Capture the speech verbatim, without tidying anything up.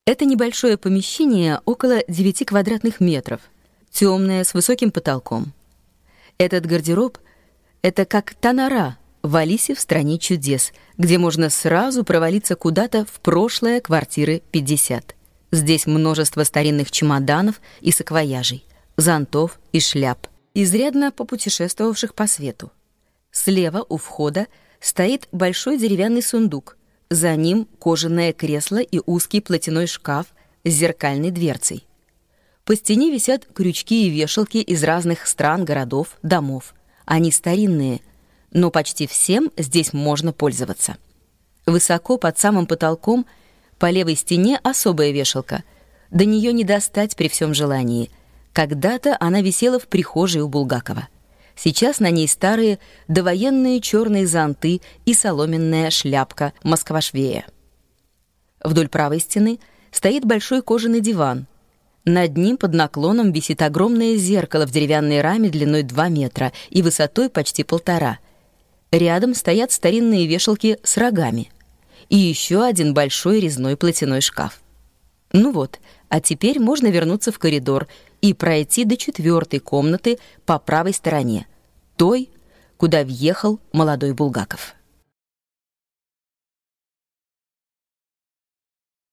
Это небольшое помещение около девяти квадратных метров, темное, с высоким потолком. Этот гардероб — это как та нора в «Алисе в стране чудес», где можно сразу провалиться куда-то в прошлое квартиры пятьдесят. Здесь множество старинных чемоданов и саквояжей, зонтов и шляп, изрядно попутешествовавших по свету. Слева у входа стоит большой деревянный сундук. За ним кожаное кресло и узкий платяной шкаф с зеркальной дверцей. По стене висят крючки и вешалки из разных стран, городов, домов. Они старинные, но почти всем здесь можно пользоваться. Высоко под самым потолком по левой стене особая вешалка. До нее не достать при всем желании. Когда-то она висела в прихожей у Булгакова. Сейчас на ней старые довоенные черные зонты и соломенная шляпка москва-швея. Вдоль правой стены стоит большой кожаный диван. Над ним под наклоном висит огромное зеркало в деревянной раме длиной два метра и высотой почти полтора. Рядом стоят старинные вешалки с рогами. И еще один большой резной платяной шкаф. Ну вот, а теперь можно вернуться в коридор и пройти до четвертой комнаты по правой стороне, той, куда въехал молодой Булгаков.